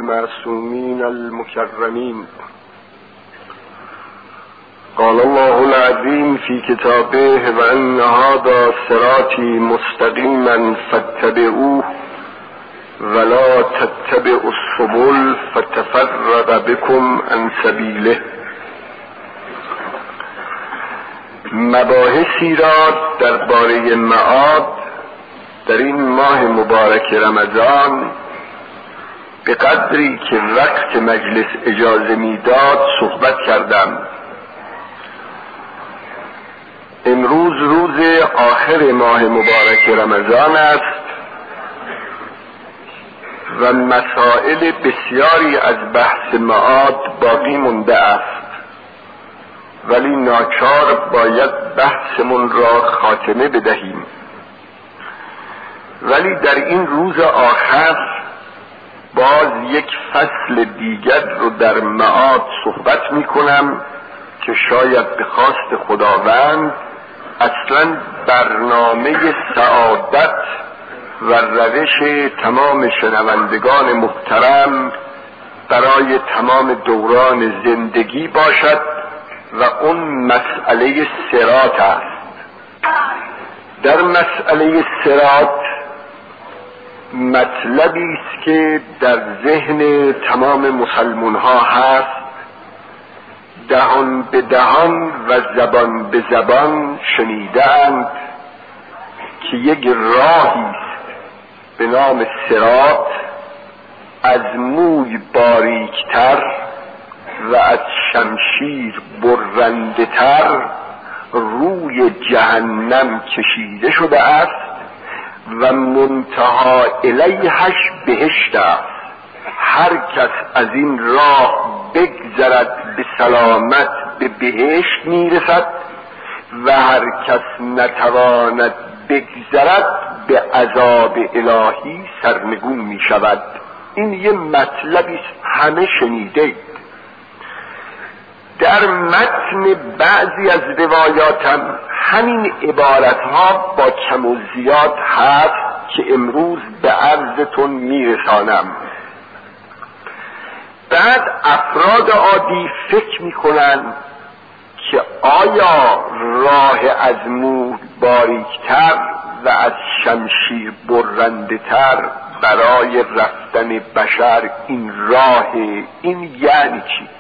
المعصومين المكرمين. قال الله العظيم في كتابه: وأن هذا صراطي مستقيما فاتبعوه ولا تتبعوا السبل فتفرق بكم عن سبيله. مباحثی را درباره معاد در این ماه مبارک رمضان به قدری که وقت مجلس اجازه میداد صحبت کردم. امروز روز آخر ماه مبارک رمضان است و مسائل بسیاری از بحث معاد باقی مونده است، ولی ناچار باید بحثمون را خاتمه بدهیم. ولی در این روز آخر باز یک فصل دیگر رو در معاد صحبت می کنم که شاید به خواست خداوند اصلا برنامه سعادت و روش تمام شنوندگان محترم برای تمام دوران زندگی باشد و اون مسئله صراط است. در مسئله صراط مطلبی است که در ذهن تمام مسلمان ها هست، دهان به دهان و زبان به زبان شنیدند که یک راهی است به نام صراط از موی باریکتر و از شمشیر برنده تر روی جهنم کشیده شده است و منتها الیهش بهشت است. هر کس از این راه بگذرد به سلامت به بهشت میرسد و هر کس نتواند بگذرد به عذاب الهی سرنگون میشود. این یه مطلبی همه شنیده. در متن بعضی از روایاتم همین عبارتها با کم و زیاد هست که امروز به عرضتون میرسانم. بعد افراد عادی فکر میکنن که آیا راه از موی باریکتر و از شمشیر برنده تر برای رفتن بشر این راه، این یعنی چی؟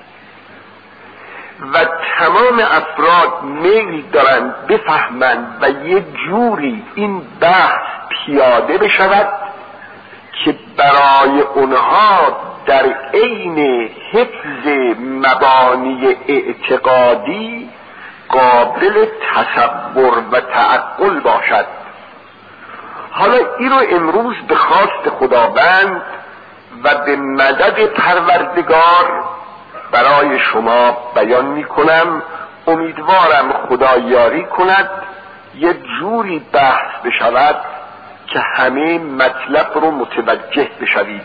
و تمام افراد میل دارند بفهمند و یه جوری این بحث پیاده بشود که برای اونها در عین حفظ مبانی اعتقادی قابل تصور و تعقل باشد. حالا این رو امروز به خواست خداوند و به مدد پروردگار برای شما بیان می کنم. امیدوارم خدا یاری کند یه جوری بحث بشود که همه مطلب رو متوجه بشوید.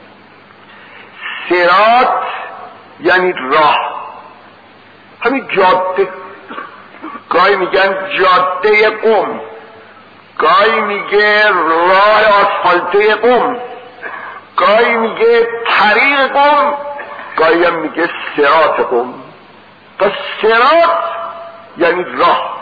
صراط یعنی راه، همین جاده. گاهی میگن جاده قم، گاهی میگه راه آسفالته قم، گاهی میگه طریق قم، گاهی هم میگه صراط قم. پس صراط یعنی راه.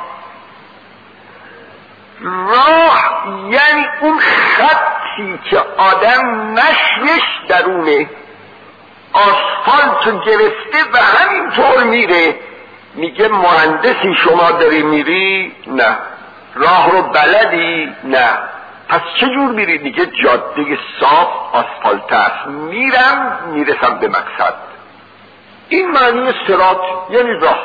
راه یعنی اون خطی که آدم نشوش درونه آسفالت گرفته و همینطور میره. میگه مهندسی شما داری میری؟ نه. راه رو بلدی؟ نه. پس چجور میری؟ میگه جاده صاف آسفالت است، میرسم به مقصد. این معنی صراط یعنی راه.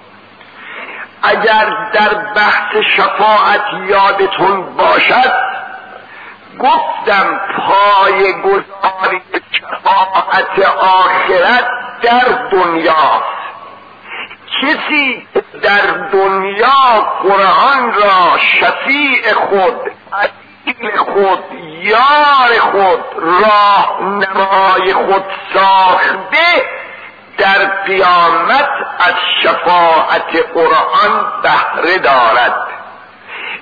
اگر در بحث شفاعت یادتون باشد گفتم پای گذاری شفاعت آخرت در دنیاست. کسی در دنیا قرآن را شفیع خود، عزیز خود، یار خود، راهنمای خود ساخته، در قیامت از شفاعت قرآن بهره دارد.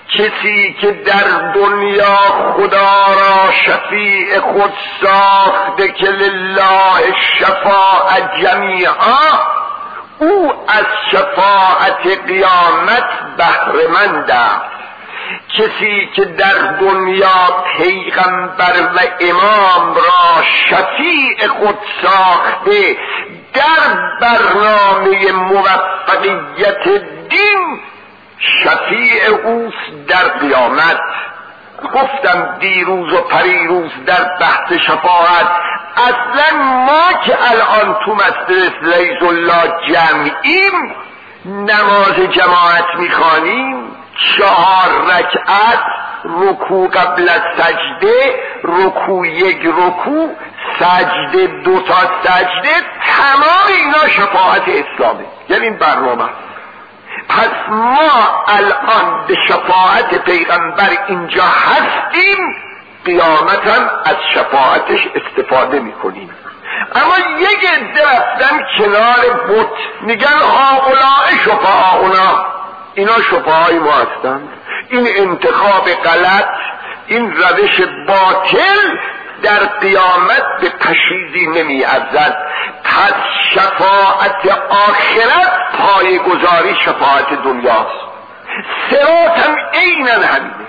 کسی که در دنیا خدا را شفیع خود ساخته که لله شفاعت جمیعا، او از شفاعت قیامت بهره‌مند است. کسی که در دنیا پیغمبر و امام را شفیع خود ساخته در برنامه موفقیت دین، شفیع اوست در قیامت. گفتم دیروز و پریروز در بحث شفاعت، اصلا ما که الان تو مسجد لیث الله جمعیم، نماز جماعت میخوانیم، 4 رکعت، رکوع قبل از سجده، رکوع 1 رکوع، سجده 2 تا سجده، تمام اینا شفاعت اسلامه، یعنی این برنامه. پس ما الان به شفاعت پیغمبر اینجا هستیم، قیامت هم از شفاعتش استفاده میکنیم. اما یک عده رفتن کنار بت، میگن هؤلاء شفاعنا، اینا شفاعای ما هستند. این انتخاب غلط، این روش باطل در قیامت به پشیزی نمی ارزد. پس شفاعت آخرت پایه‌گذاری شفاعت دنیاست. صراط هم عیناً همینه.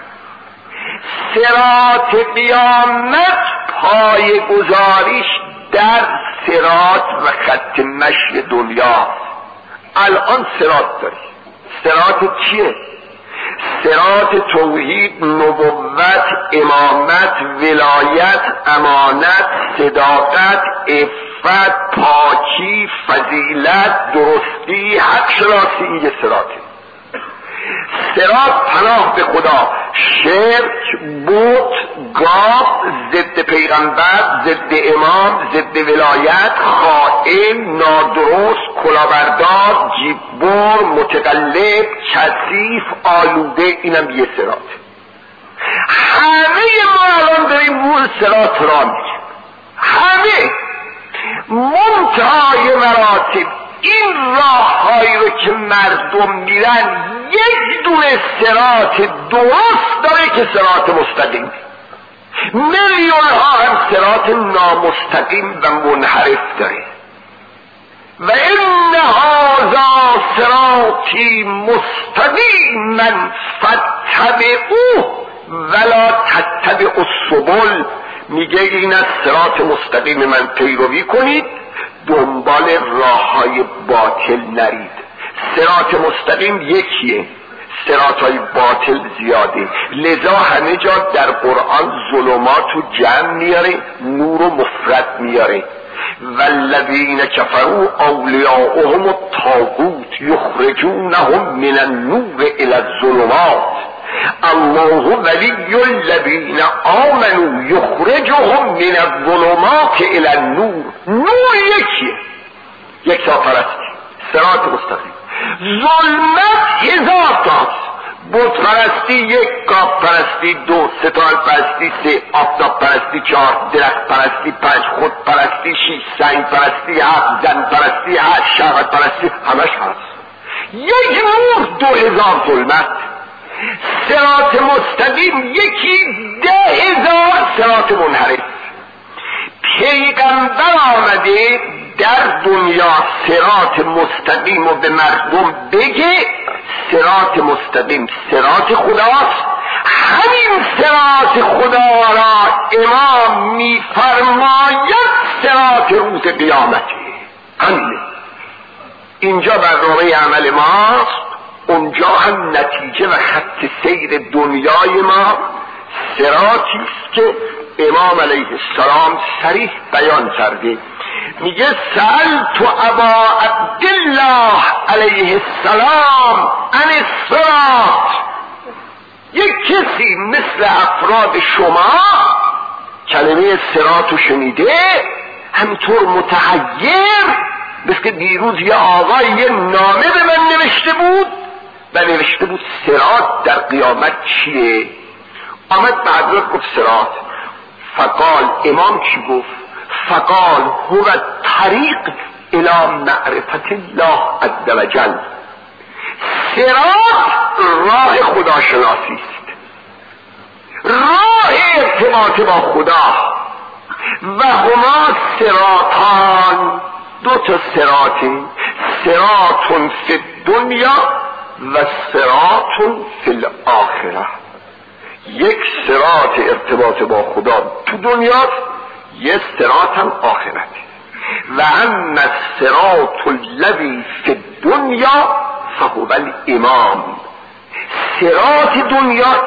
صراط قیامت پایه‌گذاریش در صراط و خط مشی دنیاست. الان صراط داری. صراط چیه؟ صراط توحید، نبوت، امامت، ولایت، امانت، صداقت، عفت، پاکی، فضیلت، درستی، حق شناسی، این صراطه. صراط پناه به خدا، شرک، بت، گاو، ضد پیغمبر، ضد امام، ضد ولایت، خائن، نادرست، کلاهبردار، جیببر، متقلب، کثیف، آلوده، اینم یه صراط. همه ما الان داریم روی صراط را میریم، همه. منتهای مراتب این راههایی رو که مردم میرن، یک دونه صراط درست داره که صراط مستقیم. میلیون ها هم صراط نامستقیم و منحرف داره. و این هذا صراطی مستقیما فاتبعوه ولا تتبعوا السبل. میگه این از صراط مستقیم من پیروی کنید، دنبال راه های باطل نرید. صراط مستقیم یکیه، صراط های باطل زیاده. لذا همه جا در قرآن ظلمات رو جمع میاره، نور و مفرد میاره. والذین کفروا اولیاؤهم الطاغوت یخرجونهم من النور الی الظلمات الله ولی الذین آمنوا یخرجهم من الظلمات الی النور. نور یکیه، یک پرستی، صراط مستقیم. ظلمت 1000 تاست. بت پرستی 1، گاو پرستی 2، ستاره پرستی 3، آفتاب پرستی 4، درخت پرستی 5، خود پرستی 6، سنگ پرستی 7، زن پرستی 8، شهوت پرستی، همش هست. یک نور 2000 ظلمت. صراط مستقیم یکی 10,000 صراط منحرف. پیغمبر آمده در دنیا صراط مستقیم و به مردم بگه صراط مستقیم صراط خداست. همین صراط خدا را امام میفرماید صراط روز قیامته. همینه. اینجا برنامه عمل ماست، اونجا هم نتیجه و خط سیر دنیای ما صراطی است که امام علیه السلام صریح بیان کرده. میگه سألت ابا عبدالله علیه السلام عن الصراط. یک کسی مثل افراد شما کلمه صراط رو شنیده، همطور متحیر، مثل که دیروز یه آقای یه نامه به من نوشته بود و نوشته بود صراط در قیامت چیه. آمد به حضرت گفت صراط. فقال امام چی گفت؟ فقال هو طریق الى معرفت الله عز وجل. صراط راه خداشناسی است، راه ارتباط با خدا. و هما صراطان، دو تا صراطی، صراط فی الدنیا و صراط فی الاخره. یک صراط ارتباط با خدا تو دنیاست، یک صراط هم آخرتی. و اما الصراط الذی فی الدنیا فهو الامام. صراط دنیا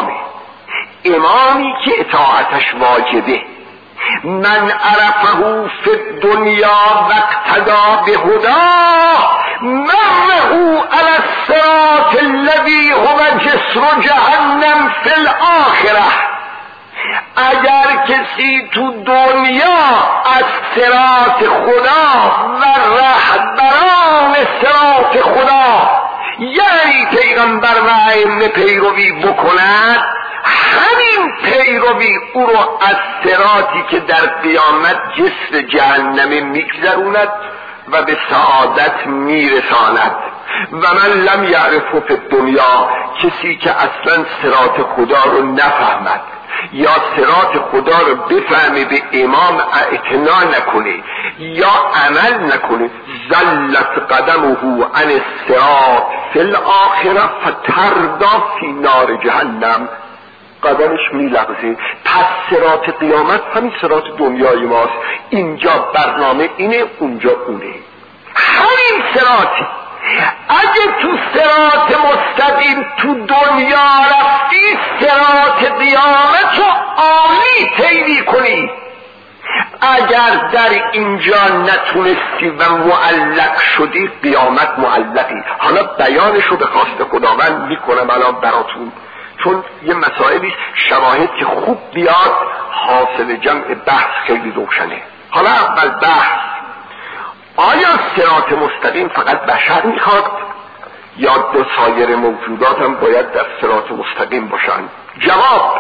امامی که اطاعتش واجبه. من عرفه فی الدنیا و اقتدا بهداه مره علی الصراط الذی هو جسر جهنم فی الاخره. اگر کسی تو دنیا از صراط خدا و رهبران صراط خدا یعنی پیغمبر و ائمه پیروی بکند، همین پیروی او رو از صراطی که در قیامت جسر جهنم میگذروند و به سعادت میرساند. و من لم یعرفه فی الدنیا، کسی که اصلا صراط خدا رو نفهمد یا صراط خدا رو بفهمه به امام اعتنا نکنه یا عمل نکنه، زلت قدمه عن الصراط فی الاخره فتردا فی نار جهنم. قدمش میلغزه. پس صراط قیامت همین صراط دنیای ماست. اینجا برنامه اینه، اونجا اونه. همین صراطی. اگه تو صراط مستقیم تو دنیا رفتی، صراط قیامت رو عالی پیری کنی. اگر در اینجا نتونستی و معلق شدی، قیامت معلقی. حالا بیانشو به خواست خداوند میکنم الان براتون، چون یه مسائلی شواهد که خوب بیاد حاصل جمع بحث خیلی روشنه. حالا اول بحث، آیا صراط مستقیم فقط بشر میخواد یا دو سایر موجودات هم باید در صراط مستقیم باشن؟ جواب،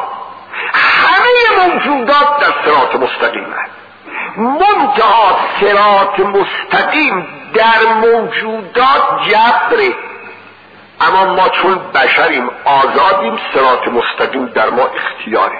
همه موجودات در صراط مستقیم هست. منتها صراط مستقیم در موجودات جبره، اما ما چون بشریم آزادیم، صراط مستقیم در ما اختیاره.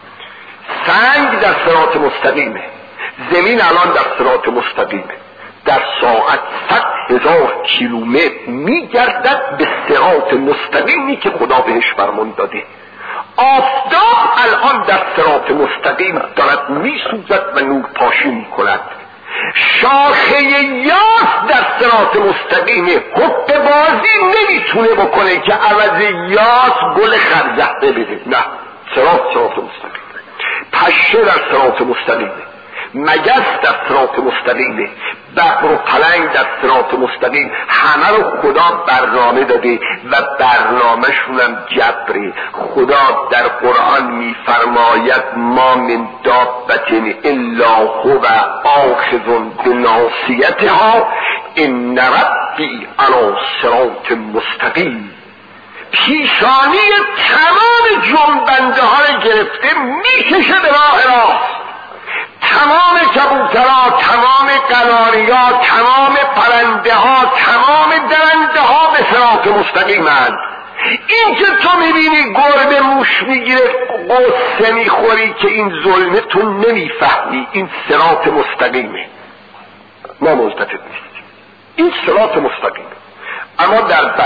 سنگ در صراط مستقیمه، زمین الان در صراط مستقیمه، در ساعت 100,000 کیلومتر میگردد به صراط مستقیمی که خدا بهش فرمان داده. آفتاب الان در صراط مستقیم دارد میسوزد و نور پاشی میکند. شاخه یاس در صراط مستقیمه، حق بازی نمیتونه بکنه که عوض یاس گل خرزهده بده. نه، صراط مستقیم. پشه در صراط مستقیمه، مگس در صراط مستقیمه، ببر و پلنگ در صراط مستقیم. همه رو خدا برنامه داده و برنامه‌شونم جبره. خدا در قرآن میفرماید ما من دابة الا هو آخذ بناصیتها ان ربی علی صراط مستقیم. پیشانی تمام جنبنده ها رو گرفته میکشه به راه راست. تمام کبوترها، تمام قناریا، تمام پرنده ها، تمام درنده ها به صراط مستقیمند. این که تو میبینی گربه موش میگیره قصه میخوری که این ظلمه، تو نمیفهمی این صراط مستقیمه. ما ملتفت نیستیم، این صراط مستقیمه. اما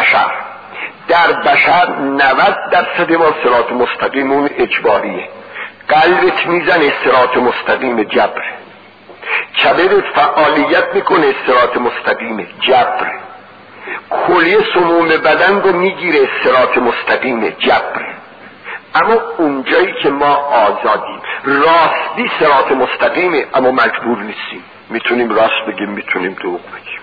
در بشر 90% ما صراط مستقیمون اجباریه. قلبت میزنه صراط مستقیم جبر، کبدت فعالیت میکنه صراط مستقیم جبر، کلیه سموم بدن رو میگیره صراط مستقیم جبر. اما اونجایی که ما آزادیم، راستی صراط مستقیمه اما مجبور نیستیم، میتونیم راست بگیم، میتونیم دروغ بگیم.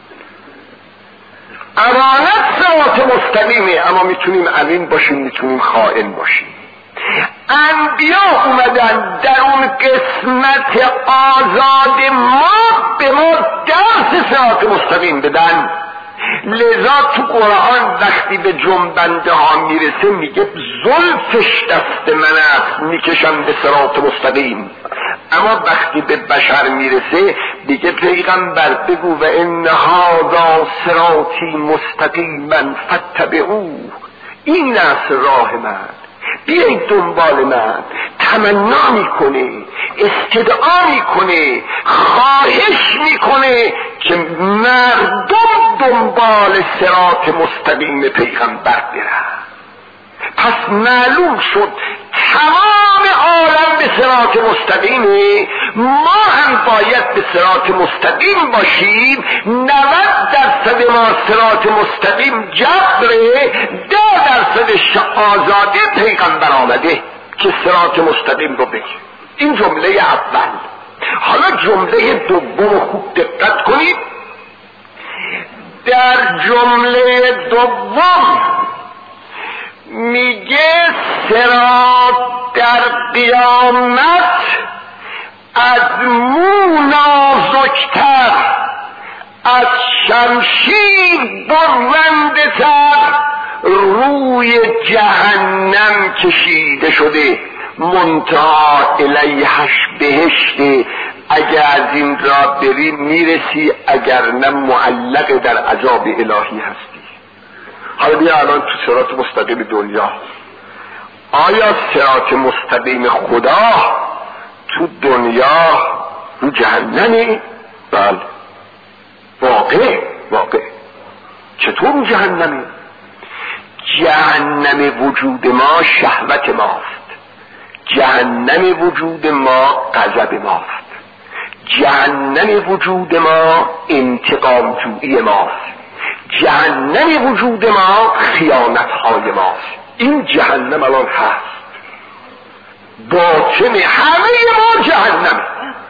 امانت صراط مستقیمه اما میتونیم امین باشیم، میتونیم خائن باشیم. انبیا اومدن در اون قسمت آزاد ما به ما درس صراط مستقیم بدن. لذا تو قرآن وقتی به جنبنده ها میرسه میگه زلفش دست من است میکشم به صراط مستقیم. اما وقتی به بشر میرسه دیگه پیغمبر بگو و ان هذا صراطی مستقیما فاتبعوه، این است راه من، بیایید دنبال من. تمنا میکنه، استدعا میکنه، خواهش میکنه که مردم دنبال صراط مستقیم پیغمبر برن. پس معلوم شد تمام عالم به صراط مستقیمه، ما هم باید به صراط مستقیم باشیم. 90% ما صراط مستقیم جبره، 10% آزاده پیغمبر آمده که صراط مستقیم رو بگه. این جمله اول. حالا جمله دوم خوب دقت کنید. در جمله دوم میگه صراط در قیامت از مو نازکتر، از شمشیر برنده تر روی جهنم کشیده شده، منتها الیهش بهشته. اگر از این را بری میرسی، اگر نه معلق در عذاب الهی هستی. حالا بیا الان تو صراط مستقیم دنیا، آیا صراط مستقیم خدا تو دنیا رو جهنمه؟ بله. واقع چطور رو جهنمه؟ جهنم وجود ما شهوت ماست، جهنم وجود ما غضب ماست، جهنم وجود ما انتقام جویی ماست، جهنم وجود ما خیانت های ماست. این جهنم الان هست، باطن همه ما جهنم.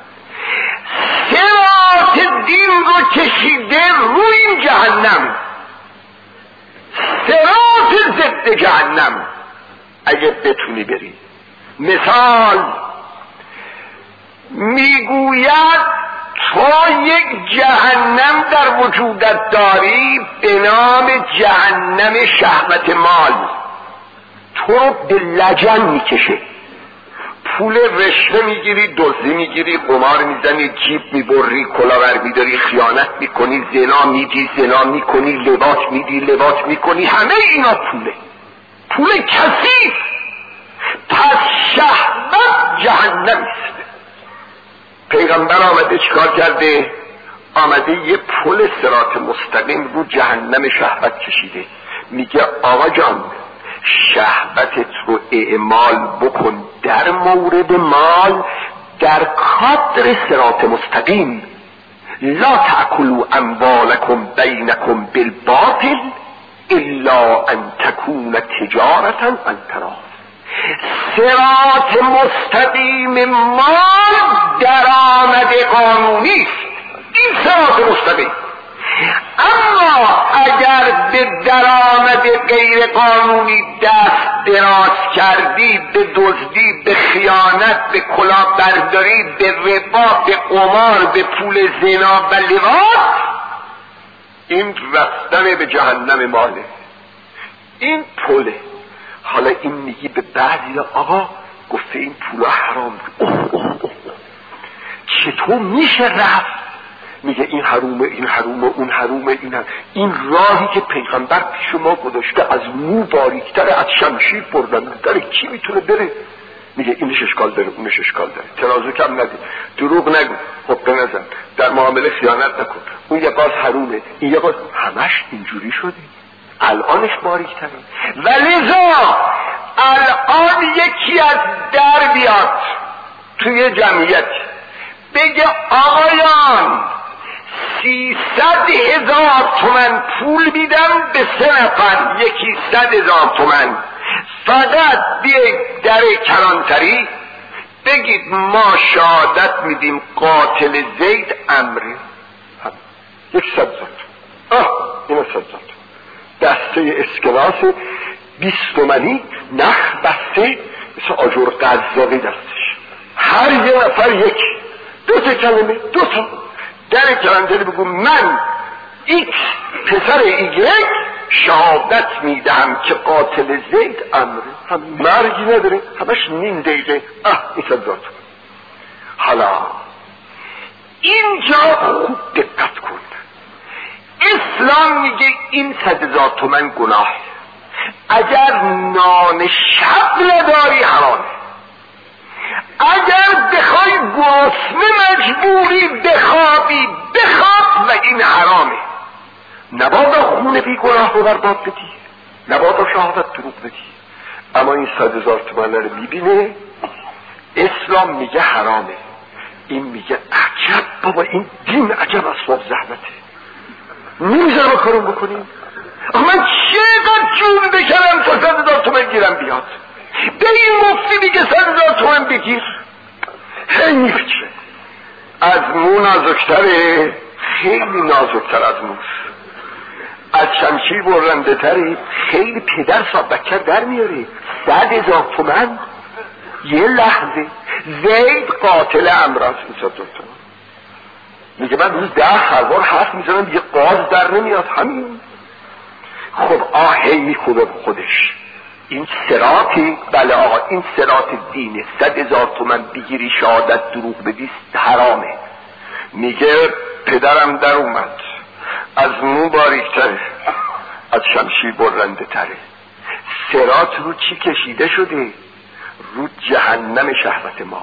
صراط دین رو کشیده روی این جهنم، صراط ضد جهنم. اگه بتونی بری، مثال میگوید تو یک جهنم در وجودت داری به نام جهنم شهوت مال، تو رو به لجن میکشه. پول رشوه میگیری، دزدی میگیری، قمار میزنی، جیب میبری، کلاور میداری، خیانت میکنی، زنا میدی، زنا میکنی، لواط میدی، لواط میکنی، همه اینا پول کثیف. پس شهوت جهنم است. پیغمبر آمده چیکار کرده؟ آمده یه پل صراط مستقیم رو جهنم شهوت کشیده. میگه آقا جان، شهوتت رو اعمال بکن در مورد مال در کادر صراط مستقیم. لا تأکلوا اموالکم بینکم بالباطل الا ان تکون تجارتا عن تراض. صراط مستقیم مال درآمد قانونی است، این صراط مستقیم. اما اگر به درآمد غیر قانونی دست دراز کردی، به دزدی، به خیانت، به کلاهبرداری، به ربا، به قمار، به پول زنا و لواط، این رفتن به جهنم ماله، این پوله. حالا این میگی به بعضی آقا گفته این پولا حرام، چطور میشه رفت؟ میگه این حرومه، این حرومه، اون حرومه، این راهی که پیغمبر پیش ما گذاشته از مو باریکتر، از شمشیر پردندتر، کی میتونه بره؟ میگه اینش اشکال داره، اونش اشکال داره، ترازو کم ندی، دروغ نگو، حقه نزن، در معامله خیانت نکن، اون یه باز حرومه، این یه باز، همش اینجوری شده. الانش باریکتره. ولذا الان یکی از در بیاد توی جمعیت بگه آقایان 300,000 تومن پول میدم به 3 نفر، یکی 100,000 تومن، فقط بیایید در کلانتری بگید ما شهادت میدیم قاتل زید عمرو. 100,000 اینو 100,000 دسته اسکناس 20 تومنی نخ بسته مثل آجر قزاقی دستش، هر یه نفر یکی، 2 کلمه، 2 تا در کلانتری بگو من ایکس پسر ایگرگ شهادت میدهم که قاتل زید عمرو. هم مرگی نداره، همش نیم دقیقه. این 100,000 تومن. حالا اینجا خوب دقت کن. اسلام میگه این 100,000 تومان گناه، اگر نان شب نداری حرامه، اگر بخوای گرسنه مجبوری بخوابی بخواب و این حرامه. نباید خون بی گناه رو برباد بدی، نباید شهادت دروغ بدی. اما این 100,000 تومان رو میبینه، اسلام میگه حرامه، این میگه عجب بابا این دین عجب اسباب زحمته، نمیذاره ما کارو بکنیم. من چقدر جون بکنم تا 100,000 تومان گیرم بیاد، به این مفتی میگه 100,000 تومان بگیر، هی میپیچه. از مو نازکتره، خیلی نازکتر از موست، از شمشیر برنده تری، خیلی پدر بچه در میاره. 100,000 تومان یه لحظه. زید قاتل امراض 100,000 تومان میگه من روز 10 هزار حرف میزنم یه قاز در نمیاد همین. خب آهی میکوبه به خودش. این صراطی، بله آقا این صراط دینه. 100,000 تومان بگیری شهادت دروغ بدی حرامه. میگه پدرم در اومد، از مو باریکتره، از شمشیر برنده تره. صراط رو چی کشیده شده؟ رو جهنم شهوت مال.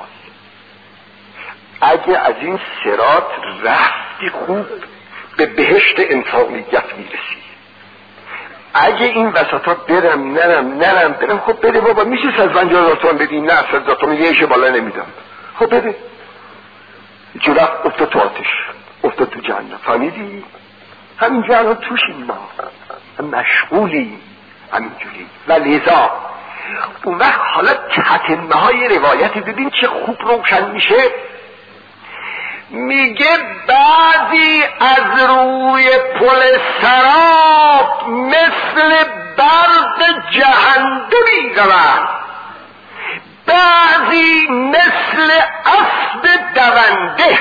اگه از این صراط رفتی خوب به بهشت انسانیت میرسی. اگه این وسطا برم نرم خب بده بابا، میشه 150,000 تومان بدی؟ نه 100,000 تومان یهش بالا نمیدم. خب بده. جلف افتاد تو آتش، افتاد تو جهنم. فهمیدی؟ همینجا الان توشیم، ما مشغولیم همینجوری. و لذا اون وقت حالا تتمه های روایتی ببین چه خوب روشن میشه. میگه بعضی از روی پل سراب مثل برق جهنمی روند، بعضی مثل اسب دونده،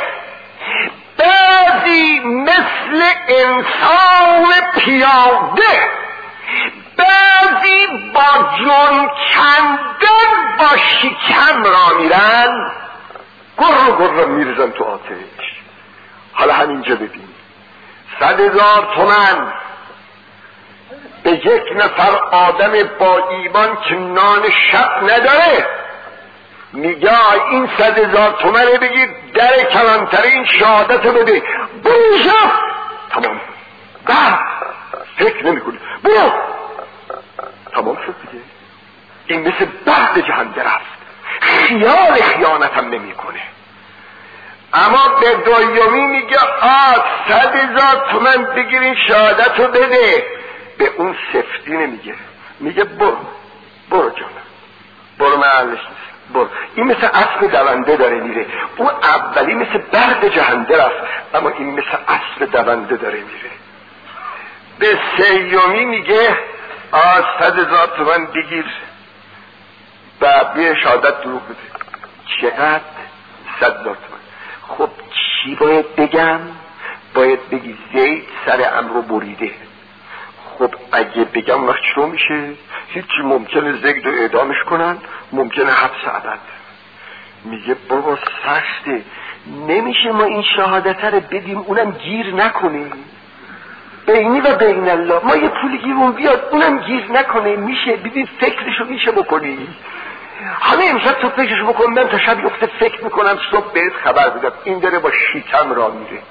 بعضی مثل انسان پیاده، بعضی با جون کندن با شکم را میرن، گر میرزن تو آتش. حالا همینجا ببین 100,000 تومان به یک نفر آدم با ایمان که نان شب نداره، میگه این 100,000 تومان بگیر در کلانترین شهادت رو بده، برو شب تمام، بعد فکر نمی کنی برو تمام شد دیگه. این مثل بعد جهنم رفت، خیال خیانت هم نمی کنه. اما به دومی میگه 100,000 تومان بگیرین شهادت رو بده، به اون سفتی نمیگه، میگه برو جانم، برو محلش نیست، برو. این مثل اسب دونده داره میره. اون اولی مثل برق جهنده رفت، اما این مثل اسب دونده داره میره. به سیومی میگه 100,000 تومان بگیر و به شهادت دروغ بده. چقدر؟ 100,000 تومان. خب چی باید بگم؟ باید بگی زید سر امرو بریده. خب اگه بگم وقت چرا میشه؟ هیچی، ممکنه زید رو اعدامش کنن، ممکنه حبس ابد. میگه بابا سخته، نمیشه ما این شهادت رو بدیم اونم گیر نکنه، بینی و بین الله ما یه پول گیرون بیاد اونم گیر نکنه. میشه؟ ببین فکرشو میشه بکنی. همه امشب تو فکرشو بکن، من تا شب یخته فکر میکنم صبح بهت خبر بدم این داره با شیطم را میره.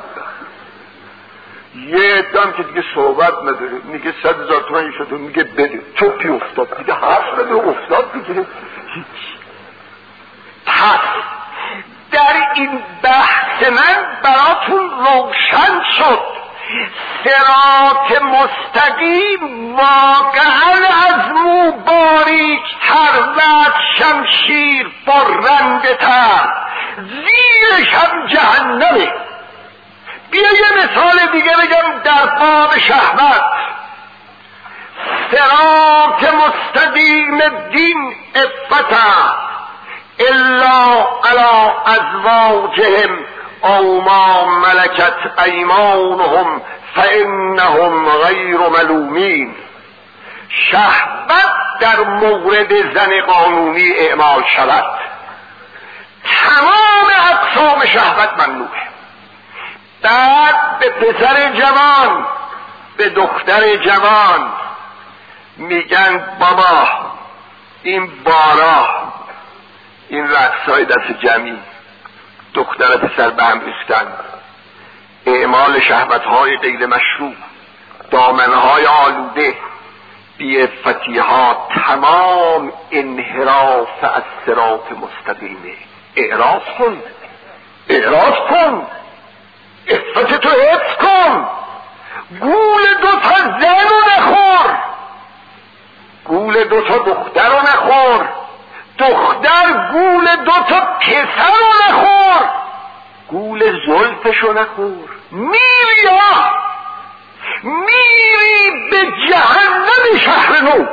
یه ادام که دیگه صحبت نداره، میگه 100,000 تومان شده، میگه بده، توپی افتاد دیگه، حرف نده افتاد دیگه. هیچ. پس در این بحث من براتون روشن شد صراط مستقیم واقعا از مو باریکتر و از شمشیر برنده تر، زیرش هم جهنمه. بیا یه مثال دیگه بگم در باب شهوت. صراط مستقیم دین افتا الا علی ازواجهم او ما ملکت ایمانهم فانهم غیر ملومین. شهوت در مورد زن قانونی اعمال شود، تمام اقسام شهوت ممنوعه. بعد به پسر جوان، به دختر جوان میگن بابا این بارا، این رقصای دست جمعی، دختر پسر به هم ریختن، اعمال شهوت‌های غیر مشروع، دامنه‌های آلوده، بی‌عفتی‌ها، تمام انحراف از صراط مستقیمه. اعراض کن، اعراض کن، عفتتو حفظ کن، گول دوتا زن رو نخور، گول دوتا دختر رو نخور، دختر گول دوتا پسر رو نخور، گول زلفشو نخور. میری به جهنم شهر نو،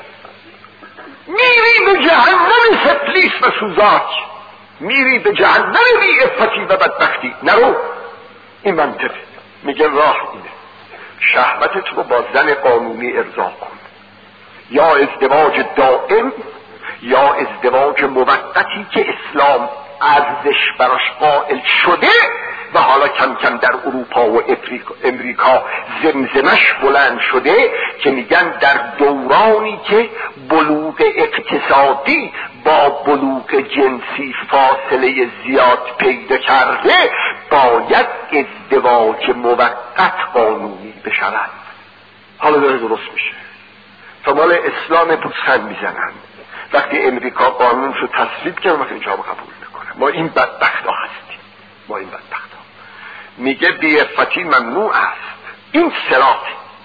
میری به جهنم سفلیس و سوزاک، میری به جهنم بی عفتی و بدبختی. نرو. این منطقه. میگه راه اینه، شهوتت رو با زن قانونی ارضا کن، یا ازدواج دائم یا ازدواج موقتی که اسلام ارزش براش قائل شده و حالا کم کم در اروپا و امریکا زمزمش بلند شده که میگن در دورانی که بلوغ اقتصادی با بلوغ جنسی فاصله زیاد پیدا کرده باید ازدواج موقت قانونی بشود. حالا داره درست میشه. فمال اسلام پوزخند میزنن وقتی امریکا قانون رو تصویب کرد، وقتی اینجا قبول میکنه. ما این بدبخت ها هستیم، ما این بدبخت ها. میگه بی‌عفتی ممنوع است، این صراط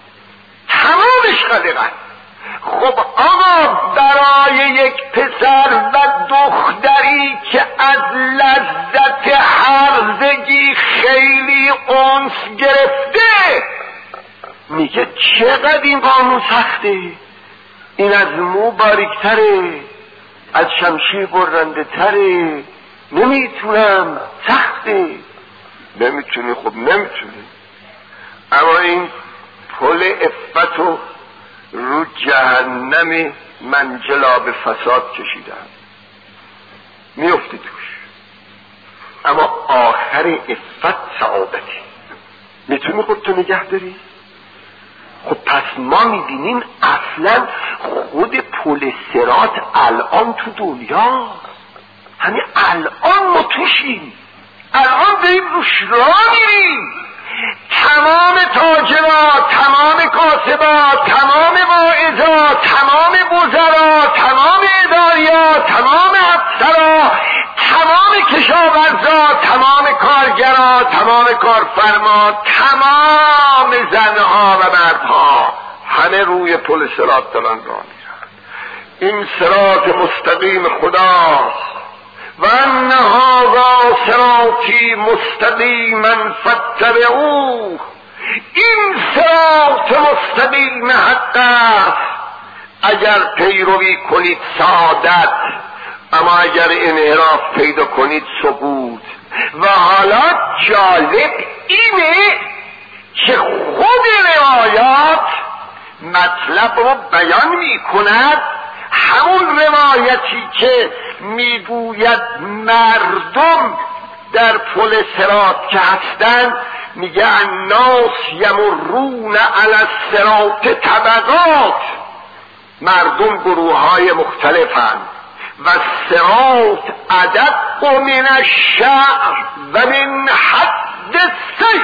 تمامش خلقت. خب آقا برای یک پسر و دختری که از لذت هرزگی خیلی انس گرفته، میگه چقدر این قانون سخته، این از مو باریکتره، از شمشیر برنده تره، نمیتونم، سخته. نمیتونی؟ خب نمیتونی. اما این پل عفتو رو جهنم منجلاب فساد کشیدن، میفتی توش. اما آخر عفت سعادتی. میتونی خودتو نگه داری؟ خب پس ما میبینیم اصلا خود پل صراط الان تو دنیا، همین الان ما توشیم، الان داریم روش راه میریم. تمام تاجرات، تمام کاسبات، تمام واعظات، تمام وزرا، تمام اداریات، تمام افسرا، تمام کشاورزا، تمام کارگرا، تمام کارفرما، تمام زنها و مردها همه روی پل صراط دارن راه میرن. این صراط مستقیم خداست. و ان هذا صراطی مستقیما فاتبعوه. این صراط مستقیم حق است. اگر پیروی کنید سعادت، اما اگر انحراف پیدا کنید سقوط. و حالا جالب اینه که خود روایات مطلب رو بیان می کند. همون روایتی که میگوید مردم در پل صراط که هستن، میگه الناس یمرون علی الصراط طبقات، مردم گروه های مختلفن و صراط ادق من الشعر و من حد السیف،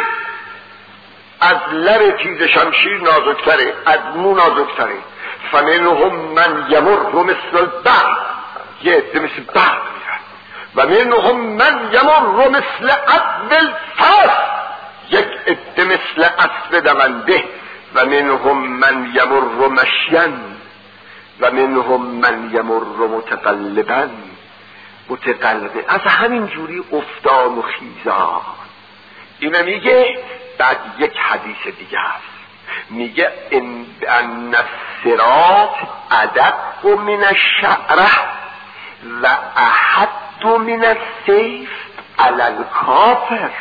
از لب تیز شمشیر نازکتره، از مو نازکتره. فمنهم من یمر مثل البحر، یه عده مثل بحر میرن. و منهم من یمر مثل عقب الفرس، یک عده مثل اسب دونده. و منهم من یمر مشین و منهم من یمر متقلبا، متقلبه، از همین جوری افتان و خیزان. اینو میگه. بعد یک حدیث دیگه هست میگه ان الصراط ادق من الشعره و احد من السیف علی الکافر.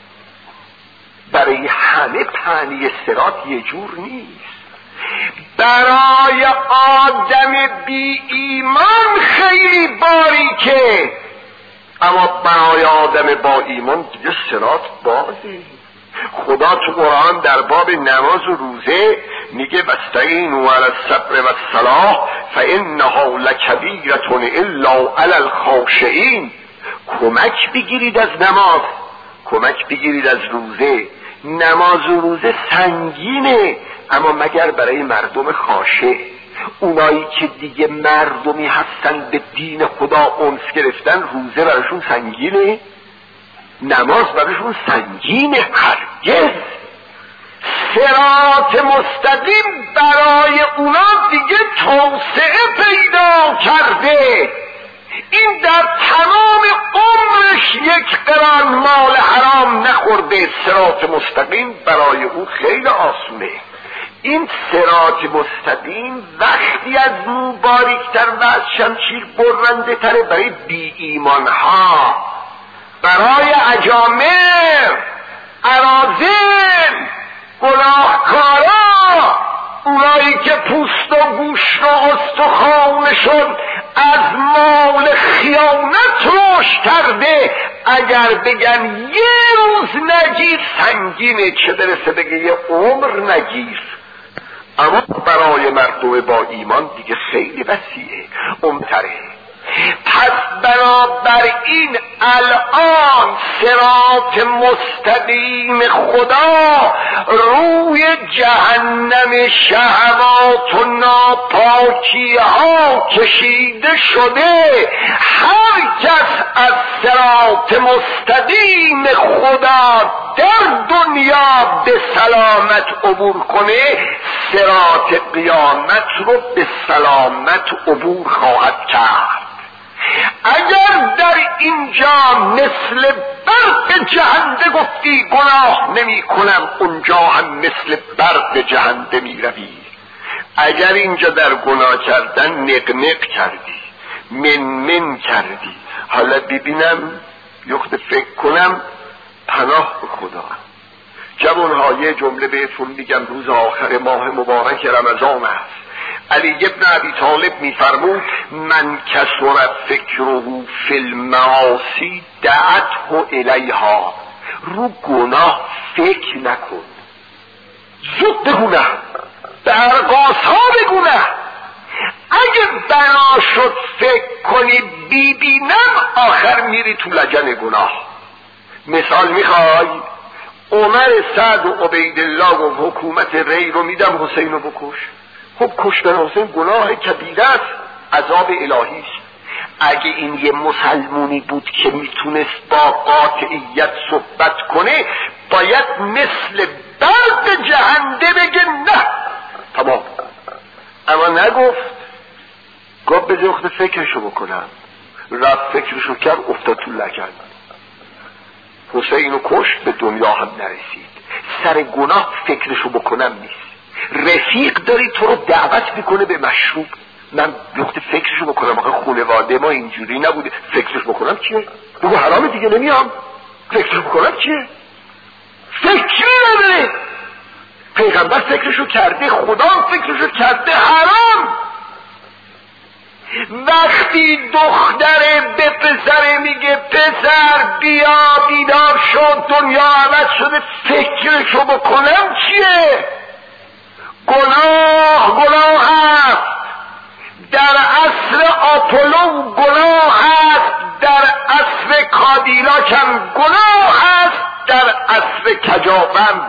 برای همه پهنی صراط یه جور نیست. برای آدم بی ایمان خیلی باریکه، اما برای آدم با ایمان دیگه صراط بازه. خدا تو قرآن در باب نماز و روزه میگه واستعینوا علی الصبر والصلاة فانها لکبیرة الا علی الخاشعین. کمک بگیرید از نماز، کمک بگیرید از روزه. نماز و روزه سنگینه اما مگر برای مردم خاشع. اونایی که دیگه مردمی هستن به دین خدا انس گرفتن، روزه براشون سنگینه، نماز براشون سنگینه؟ هرگز. صراط مستقیم برای اونا دیگه توسعه پیدا کرده. این در تمام عمرش یک قران مال حرام نخورده. صراط مستقیم برای او خیلی آسونه. این صراط مستقیم وقتی از مو باریکتر و از شمشیر برنده تره برای بی ایمان ها، برای اجامر، اراذل، گناهکارا، اونایی که پوست و گوشت و استخوانشون از مال خیانت روش کرده، اگر بگن یه روز نگیر سنگینه، چه برسه بگه یه عمر نگیر. اما برای مردم با ایمان دیگه خیلی وسیعه، عمتره. پس بنابراین الان صراط مستقیم خدا روی جهنم شهوات و ناپاکی ها کشیده شده. هر کس از صراط مستقیم خدا در دنیا به سلامت عبور کنه، صراط قیامت رو به سلامت عبور خواهد کرد. اگر در اینجا مثل برق جهنده گفتی گناه نمی کنم، اونجا هم مثل برق جهنده می روی. اگر اینجا در گناه کردن نقنق کردی، من کردی، حالا ببینم یخت فکر کنم، پناه به خدا. جوانها یه جمله بهتون میگم، روز آخر ماه مبارک رمضان است. علی ابن ابی طالب میفرمود من کثر فکره فی المعاصی دعته الیها. رو گناه فکر نکن، زود به گناه، به ارقاسها به گناه. اگه بنا شد فکر کنی ببینم، آخر میری تو لجن گناه. مثال میخوای؟ عمر سعد و عبیدالله و حکومت ری رو میدم حسین رو بکش. خب کشتن حسین گناه کبیره است، عذاب الهی است. اگه این یه مسلمونی بود که میتونست با قاطعیت صحبت کنه، باید مثل برق جهنده بگه نه تمام. اما نگفت، گفت به وقت فکرشو بکنم. رفت فکرشو کرد، افتاد تو لجن. حسینو کشت، به دنیا هم نرسید. سر گناه فکرشو بکنم نیست. رفیق داری تو رو دعوت میکنه به مشروب، من وقت فکرشو بکنم. آخه خانواده ما اینجوری نبوده. فکرش بکنم چیه؟ بگو حرام دیگه نمیام. فکرشو بکنم چیه؟ فکری نداره. پیغمبر فکرشو کرده، خدا فکرشو کرده حرام. وقتی دختر به پسر میگه پسر بیا بیدار شد دنیا عوض شده، فکرشو بکنم چیه؟ گناه هست. در عصر آپولو گناه هست، در عصر کادیلاک هم گناه هست، در عصر کجاوه هم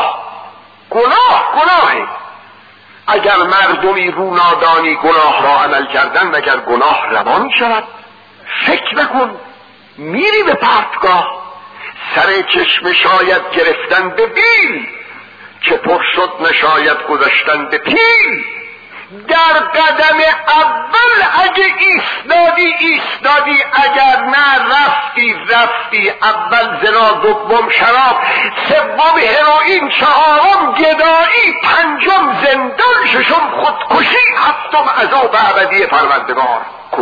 گناهه. اگر مردمی رو نادانی گناه را عمل کردن، مگر گناه روان شود؟ فکر نکن، میری به پرتگاه، سر چشم شاید گرفتن به بیل، که پر شد نشاید گذاشتن به پیل. در قدم اول اگه ایستادی، اگر نه رفتی. اول زنا، دوم شراب، سوم هروئین، چهارم گدایی، پنجم زندان، ششم خودکشی، هفتم عذاب ابدی پروردگار.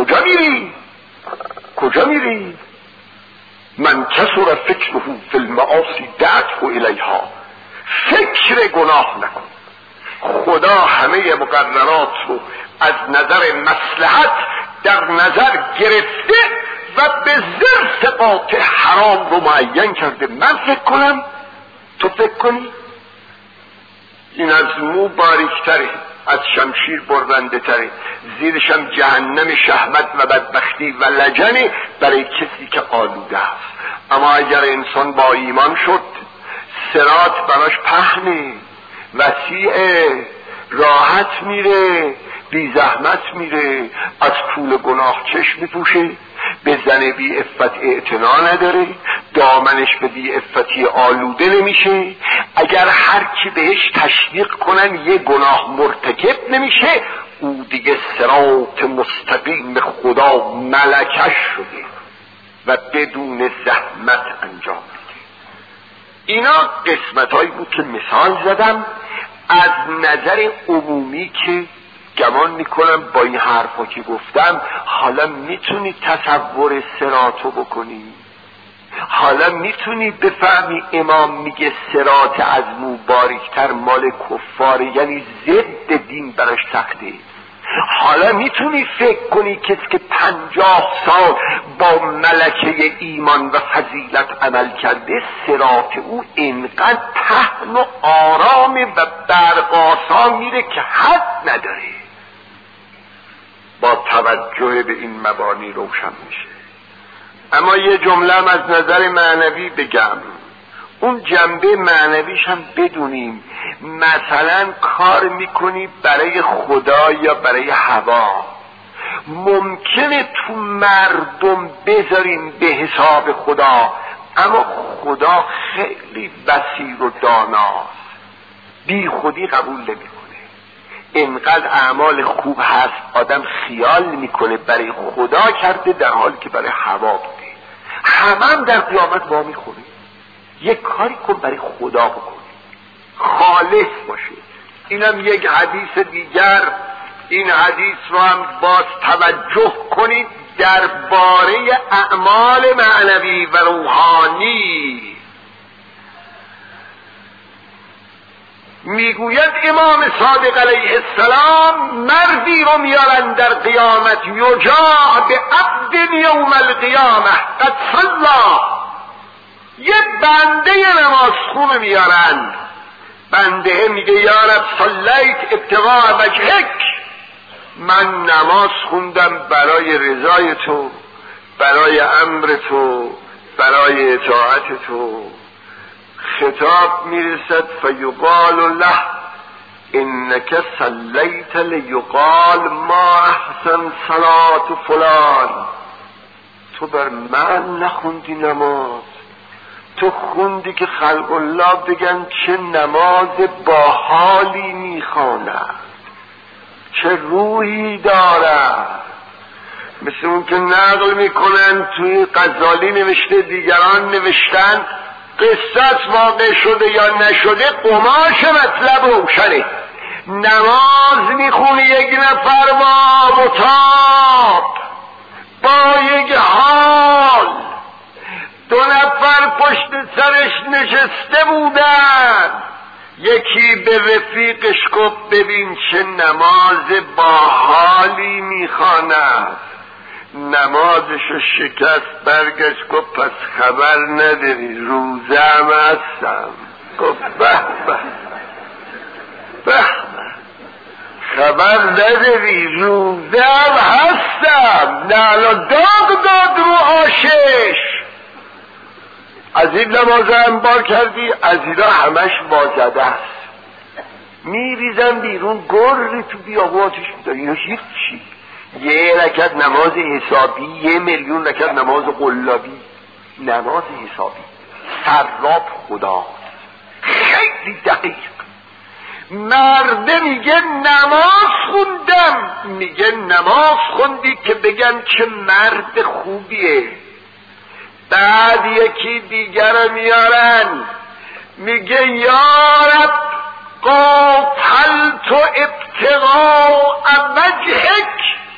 کجا میری؟ من کثر فکره فی المعاصی دعته الیها. فکر گناه نکن. خدا همه مقررات رو از نظر مصلحت در نظر گرفته و به زرس قاطع حرام رو معین کرده. من فکر کنم، تو فکر کنی این از مو باریکتره، از شمشیر برنده تره، زیرشم جهنم شهوت و بدبختی و لجنه برای کسی که آلوده است. اما اگر انسان با ایمان شد، صراط براش پهنه، وسیعه، راحت میره، بی زحمت میره، از پول گناه چشم میپوشه، به زن بی عفت اعتنا نداره، دامنش به بی عفتی آلوده نمیشه، اگر هر کی بهش تشویق کنن یه گناه مرتکب نمیشه، او دیگه صراط مستقیم خدا ملکش شده و بدون زحمت انجام میده. اینا قسمتایی بود که مثال زدم از نظر عمومی که گمان میکنم با این حرفا که گفتم حالا میتونی تصور صراطو بکنی، حالا میتونی بفهمی امام میگه صراط از مو باریکتر مال کفاره، یعنی ضد دین براش سخته. حالا میتونی فکر کنی کسی که 50 سال با ملکه ایمان و فضیلت عمل کرده، صراط او اینقدر پهن و آرامه و برقاسا میره که حد نداره. با توجه به این مبانی روشن میشه. اما یه جمله از نظر معنوی بگم، اون جنبه معنویش هم بدونیم. مثلا کار میکنی برای خدا یا برای هوا، ممکنه تو مردم بذاریم به حساب خدا، اما خدا خیلی بصیر و داناست، بی خودی قبول نمیکنه. اینقدر اعمال خوب هست آدم خیال میکنه برای خدا کرده در حالی که برای هوا بوده. همه در قیامت با میخوره. یک کاری کن برای خدا بکنی، خالص باشه. اینم یک حدیث دیگر. این حدیث رو هم باز توجه کنید درباره اعمال معنوی و روحانی. میگوید امام صادق علیه السلام مردی رو میارن در قیامت، یجاع به عبد یوم القیامه قد صلی، یه بنده نماز خون میارن. بنده میگه یا رب صلیت ابتغاء وجهک، من نماز خوندم برای رضای تو، برای امر تو، برای اطاعت تو. خطاب میرسد فیقال له انک صلیت لیقال ما احسن صلاة فلان. تو بر من نخوندی نماز، تو خوندی که خلق الله بگن چه نماز باحالی میخواند، چه روحی دارد. مثل اون که نقل میکنن توی غزالی نوشته، دیگران نوشتن قصت واقع شده یا نشده، قماش مطلب روشنه. نماز میخونی یک نفر با متاب، با یک حال، 2 نفر پشت سرش نشسته بودن. یکی به رفیقش گفت ببین چه نماز با حالی میخواند. نمازشو شکست، برگشت گفت پس خبر نداری روزه هم هستم. گفت به به به، خبر نداری روزه هم هستم. نعل و داغ داد رو آشش. از این نمازه انبار کردی، از اینا همش واجده است. میریزن بیرون، گری تو بیاباتش میداری. اینا هیچی. 1 رکعت نماز حسابی، 1,000,000 رکعت نماز قلابی. نماز حسابی سراب خداست، خیلی دقیق. مرده میگه نماز خوندم، میگه نماز خوندی که بگن چه مرد خوبیه. بعد یکی دیگر میارن، میگه یا رب قاتلت ابتغاء وجهک،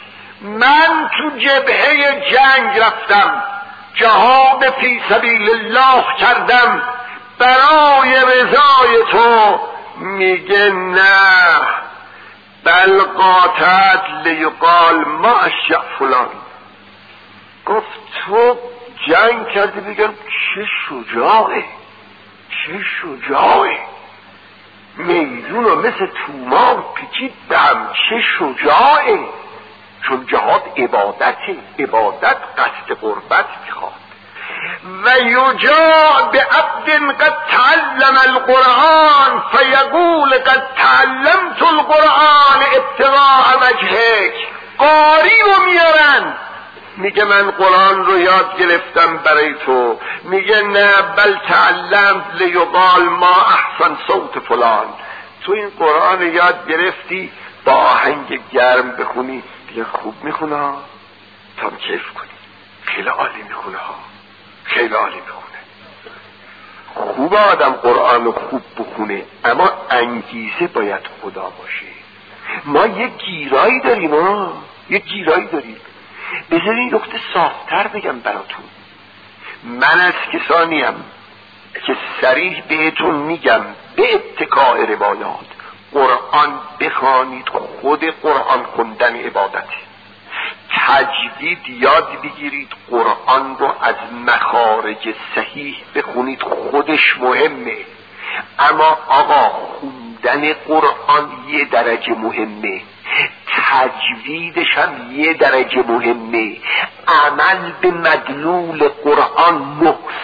من تو جبهه جنگ رفتم، جهاد فی سبیل الله کردم برای رضای تو. میگه نه، بل قاتلت لیقال ما اشجع فلان. گفت تو جنگ کردی، بگم چه شجاعه، چه شجاعه، میدون رو مثل تومان پیچید به هم، چه شجاعه. چون جهاد عبادته، عبادت قصد قربت میخواد. و یجاء بعبد قد تعلم القرآن فیقول قد تعلمت القرآن ابتغاء وجهک. قاری رو میارن، میگه من قرآن رو یاد گرفتم برای تو، میگه نه بل تعلمت لیقال ما احسن صوت فلان. تو این قرآن رو یاد گرفتی با آهنگ گرم بخونی، دیگه خوب میخونه ها، تا کیف کنی، خیلی عالی میخونه ها، خیلی عالی میخونه. خوب آدم قرآن رو خوب بخونه، اما انگیزه باید خدا باشه. ما یه گیرایی داریم، یه گیرایی داریم. بذارین نکته صافتر بگم براتون. من از کسانیم که صریح بهتون میگم به اتکاء روایات قرآن بخوانید، خود قرآن خوندن عبادته. تجوید یاد بگیرید، قرآن رو از مخارج صحیح بخونید، خودش مهمه. اما آقا خوندن قرآن یه درجه مهمه، تجویدش هم یه درجه مهمه، عمل به مدلول قرآن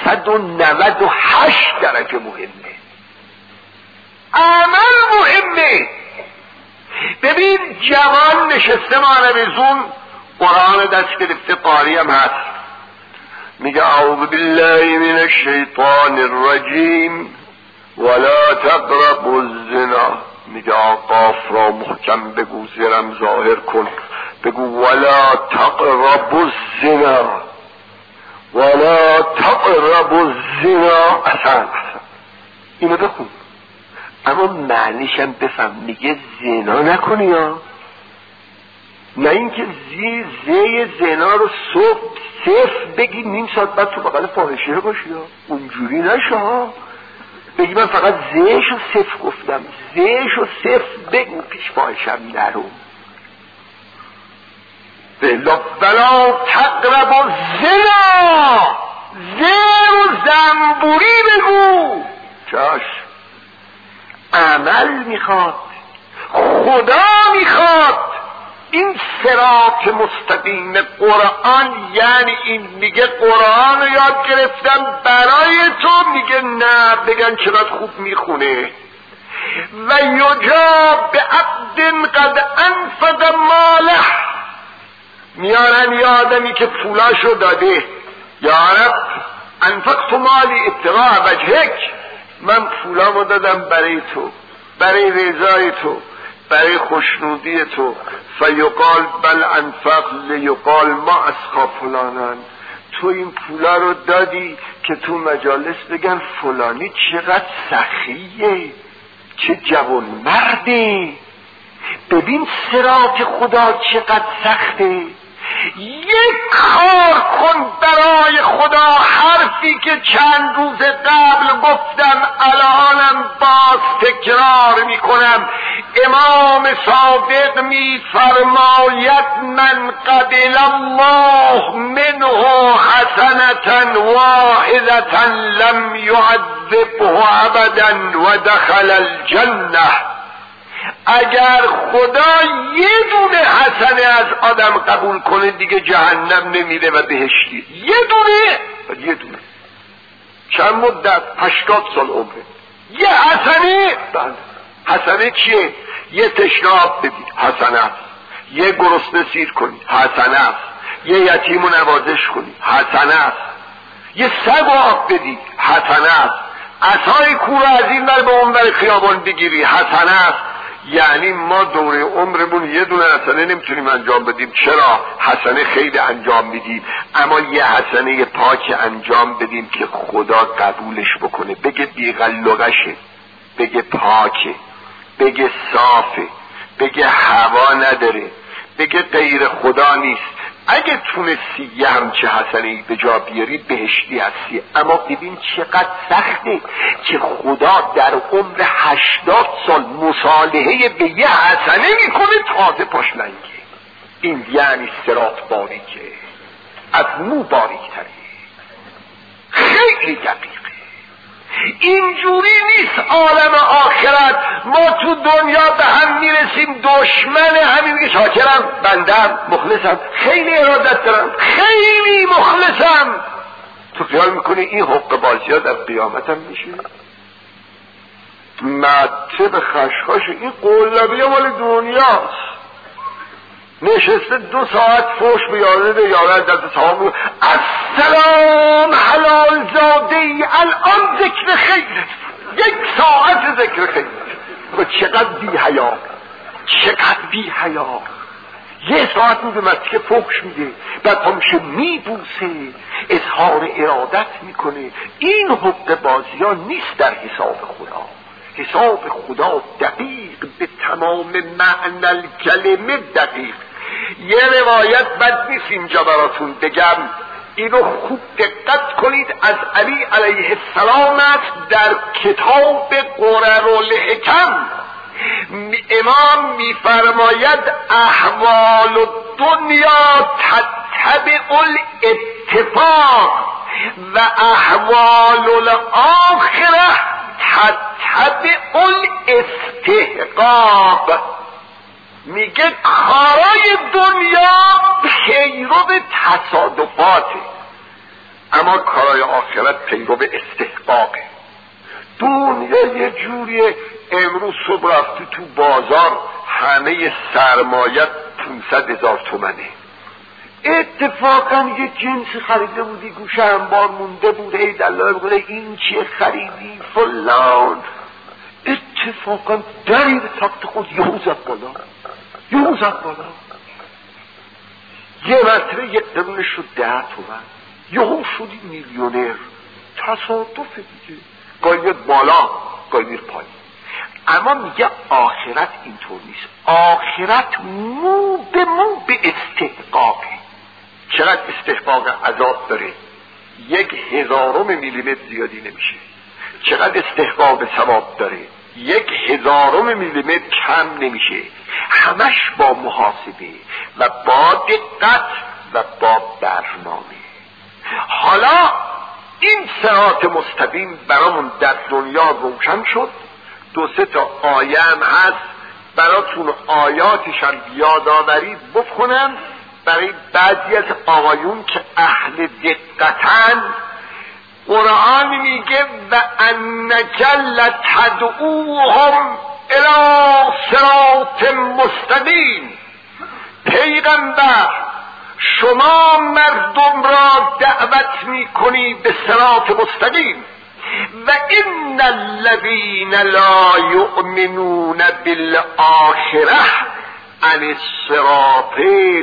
998 درجه مهمه. عمل مهمه. ببین جوان نشسته مانویزون قرآن دست گرفته، قاری هم هست، میگه اعوذ بالله من الشیطان الرجیم ولا تقربوا الزنا. میگه قاف را محکم بگو، زیرم ظاهر کن، بگو ولا تقربوا الزنا، ولا تقربوا الزنا. اصلا اینو بخون، اما معنیش هم بفهم. میگه زنا نکنی ها، نه اینکه زی زنا رو صفر بگی نیم ساعت بعد تو بغل فاحشه باشی ها، اونجوری نشه ها. بگی من فقط زیشو صفر گفتم، زیشو صفر بگو، پیش فاحشم نرو. بلا تقرب و زنا، زیر و زنبوری بگو. چاش عمل میخواد، خدا میخواد. این صراط مستقیم قرآن یعنی این. میگه قرآن رو یاد گرفتم برای تو، میگه نه بگن چقدر خوب میخونه. و یجا به عبد قد انفق ماله، میارن یه آدمی که پولاشو داده، یا رب انفقت مالی ابتغاء وجهک، من پولامو دادم برای تو، برای رضای تو، برای خوشنودی تو. فیقال بل انفق لیقال ما اسخا فلانن. تو این پولا رو دادی که تو مجالس بگن فلانی چقدر سخیه، چه جوان مرده، ببین صراط خدا چقدر سخته. یک کار کن برای خدا، حرفی که چند روز قبل گفتم الانم باز تکرار میکنم. امام صادق میفرماید من قبل الله منه حسنة واحدة لم يعذبه ابدا و دخل الجنه. اگر خدا یه دونه حسنه از آدم قبول کنه دیگه جهنم نمیره و بهشتی. یه دونه چند مدت 80 سال عمره یه حسنه. حسنه چیه؟ یه تشناب بدید، حسنه است. یه گرسنه سیر کنی، حسنه است. یه یتیم نوازش کنی، حسنه است. یه سگ آب بدید، حسنه است. عصای کور از این بر به اون بر خیابان بگیری، حسنه است. یعنی ما دوره عمرمون یه دونه حسنه نمیتونیم انجام بدیم. چرا؟ حسنه خیلی انجام میدیم، اما یه حسنه پاک انجام بدیم که خدا قبولش بکنه، بگه بیغلقشه، بگه پاکه، بگه صافه، بگه هوا نداره، بگه غیر خدا نیست. اگه تونستی یه همچه حسنه‌ای به جا بیاری بهشتی هستی. اما ببین چقدر سخته که خدا در عمر 80 سال مصالحه به یه حسنه میکنه، تازه پاش لنگه. این یعنی صراط باریکه. از مو باریک‌تره، خیلی دقیقه. اینجوری نیست عالم آخرت ما تو دنیا به هم میرسیم دشمن همین میگه شاکرم، بندم، مخلصم، خیلی ارادت دارم، خیلی مخلصم. تو خیال میکنی این حق بازی ها در قیامت هم میشه؟ مته به خشخاش این قلبی مال دنیاست. نشسته 2 ساعت فوش به یارد در سلام، السلام حلال زاده ای، الان ذکر خیرت، 1 ساعت ذکر خیرت. و چقدر بی حیا، چقدر بی حیا. 1 ساعت میده مسکه فوش میده، بعد همشه میبوسه، اظهار ارادت میکنه. این حق بازی ها نیست در حساب خدا. حساب خدا دقیق، به تمام معنی الکلمه دقیق. یه روایت بد نیست اینجا براتون بگم، اینو خوب دقت کنید، از علی علیه السلام است در کتاب قرر الحکم. امام میفرماید احوال الدنیا تتبع الاتفاق و احوال الاخره تتبع الاستحقاق. میگه کارای دنیا پیرو تصادفاته، اما کارای آخرت پیرو استحقاقه. دنیا یه جوریه، امروز صبح رفتی تو بازار همه سرمایت 500,000 تومنه، اتفاقا یه جنسی خریده بودی گوشه انبار مونده بود، ای دلال بگوله این چیه خریدی فلان، اتفاقا دریر تخت خود یهو زد بالا. یه مرتبه یک قرونش شد 10 تومن، یهو شدی میلیونر. تصادف دیگه، گاهی میاد بالا گاهی میره پایین. اما میگه آخرت اینطور نیست، آخرت مو به مو به استحقاقه. چقدر استحقاق عذاب داره؟ 1/1000 میلیمتر زیادی نمیشه. چقدر استحقاق ثواب داره؟ 1/1000 میلیمتر کم نمیشه. همش با محاسبه و با دقت و با برنامه. حالا این صراط مستقیم برامون در دنیا روشن شد. 2-3 تا آیه هم هست براتون، آیاتش هم یادآوری بکنم برای بعضی از آقایون که اهل دقتن. قرآن میگه و انک لتدعوهم الی صراط مستقیم. پیغمبر شما مردم را دعوت میکنی به صراط مستقیم. و ان الذین لا یؤمنون بالآخرة عن الصراط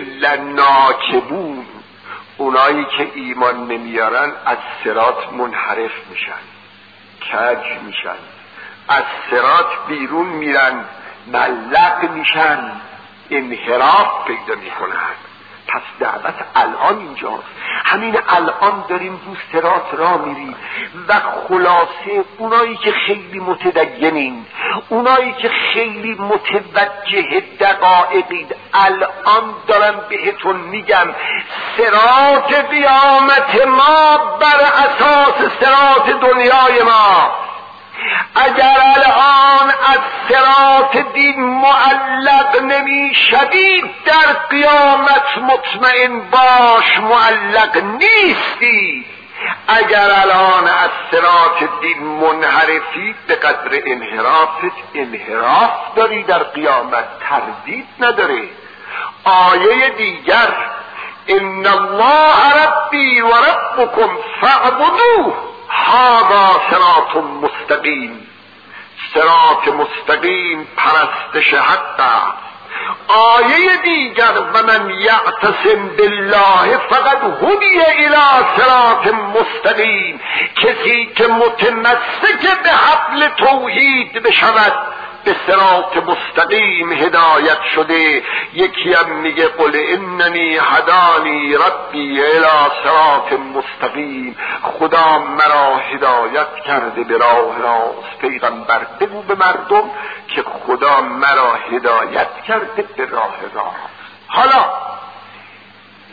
لناکبون. اونایی که ایمان نمیارن از صراط منحرف میشن، کج میشن، از صراط بیرون میرن، ملق میشن، انحراف پیدا میکنن. پس دعوت الان اینجاست، همین الان داریم رو صراط را میریم. و خلاصه اونایی که خیلی متدینین، اونایی که خیلی متوجه دقایقید، الان دارم بهتون میگم صراط قیامت ما بر اساس صراط دنیای ما. اگر الان از صراط دین معلق نمی شدید، در قیامت مطمئن باش معلق نیستی. اگر الان از صراط دین منحرفید، به قدر انحرافت انحراف داری در قیامت، تردید نداره. آیه دیگر ان الله ربی و ربکم فاعبدوه هذا صراط مستقیم. صراط مستقیم پرستش حق است. آیه دیگر و من یعتصم بالله فقد هدی الی صراط مستقیم. کسی که متمسک به حبل توحید بشود به صراط مستقیم هدایت شده. یکی هم میگه قل اننی هدانی ربی الی صراط مستقیم. خدا مرا هدایت کرده به راه راست. پیغمبر بگو به مردم که خدا مرا هدایت کرده به راه راست. حالا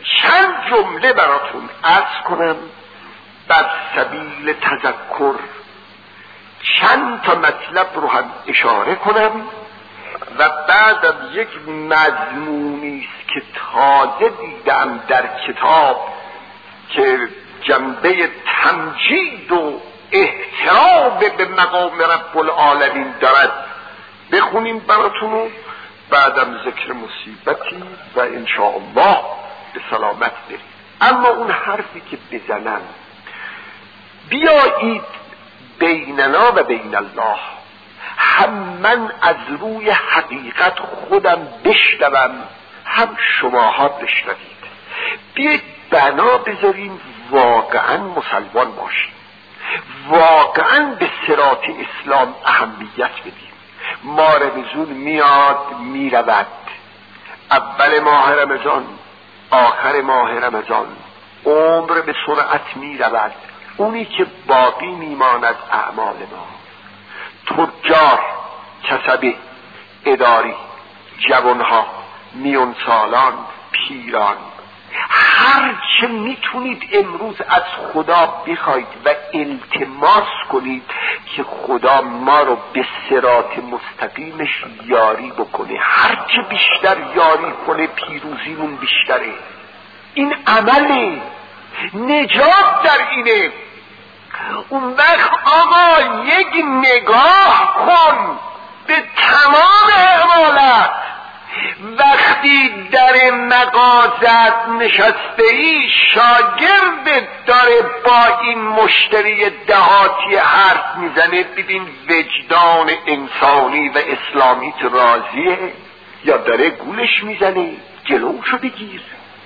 چند جمله براتون عرض کنم بر سبیل تذکر، چند تا مطلب رو هم اشاره کنم و بعدم یک مضمونی است که تازه دیدم در کتاب که جنبه تمجید و احترام به مقام رب العالمین دارد بخونیم براتون و بعدم ذکر مصیبتی و انشاءالله به سلامت بریم. اما اون حرفی که بزنم بیایید بیننا و بین الله، هم من از روی حقیقت خودم بشنوم هم شماها بشنوید، بیایید بنا بذاریم واقعا مسلمان باشیم، واقعا به صراط اسلام اهمیت بدیم. ماه رمضان میاد میرود، اول ماه رمضان آخر ماه رمضان، عمر به سرعت میرود، اونی که باقی میماند اعمال ما. تجار، کسبه، اداری، جوانها، میانسالان، پیران، هر چه میتونید امروز از خدا بخواید و التماس کنید که خدا ما رو به صراط مستقیمش یاری بکنه. هر چه بیشتر یاری کنه پیروزیمون بیشتره. این عمله، نجات در اینه. اون وقت آقا یک نگاه کن به تمام اعمالت. وقتی در مغازت نشسته ای شاگرد داره با این مشتری دهاتی حرف میزنه، ببین وجدان انسانی و اسلامیت راضیه یا داره گولش میزنه؟ جلوشو بگیر.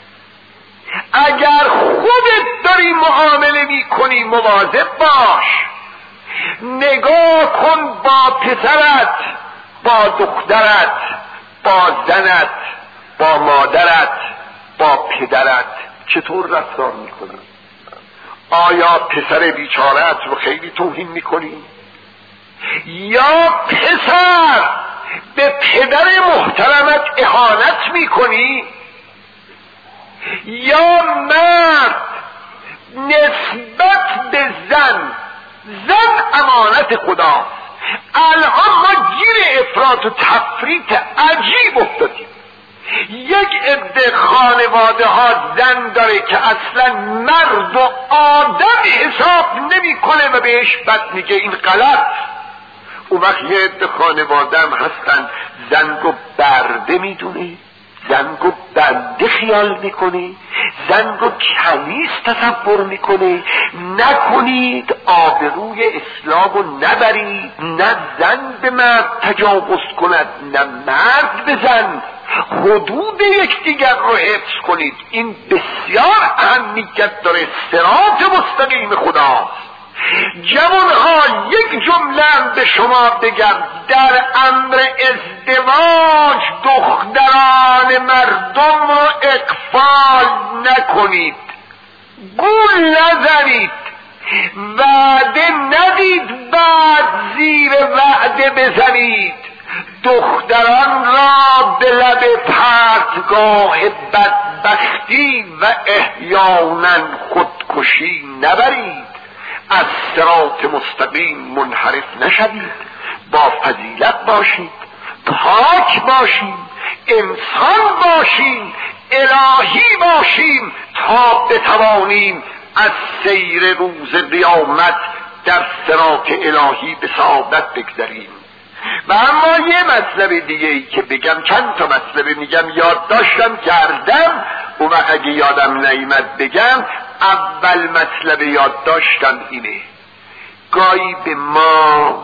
اگر خودت داری معامله میکنی مواظب باش. نگاه کن با پسرت، با دخترت، با زنت، با مادرت، با پدرت چطور رفتار میکنی؟ آیا پسر بیچارت رو خیلی توهین میکنی؟ یا پسر به پدر محترمت اهانت میکنی؟ یا مرد نسبت به زن امانت خداست. الان ما گیر افراط و تفریط عجیب افتادیم. یک عده خانواده ها زن داره که اصلا مرد و آدم حساب نمیکنه و بهش بد میگه، این غلط. اون وقت یه عده خانواده هم هستن زن رو برده میدونه، زن رو بنده خیال میکنه، زن رو کنیز تصور میکنه. نکنید آبروی اسلام رو نبرید، نه زن به مرد تجاوز کند نه مرد به زن. حدود یکدیگر رو حفظ کنید، این بسیار اهمیت داره. صراط مستقیم خداست. جوانها یک جمله به شما بگم، در امر ازدواج دختران مردم رو اغفال نکنید، گول نزنید، وعده ندید بعد زیر وعده بزنید. دختران را به لب پرتگاه بدبختی و احیانا خودکشی نبرید. از صراط مستقیم منحرف نشوید، با فضیلت باشید، پاک باشید، انسان باشیم، الهی باشیم تا بتوانیم از سیر روز قیامت در صراط الهی به سعادت بگذریم. و اما یه مطلب دیگه ای که بگم، چند تا مطلب میگم یاد داشتم کردم، اون وقت اگه یادم نیامد بگم. اول مطلب یاد داشتم اینه، گاهی به ما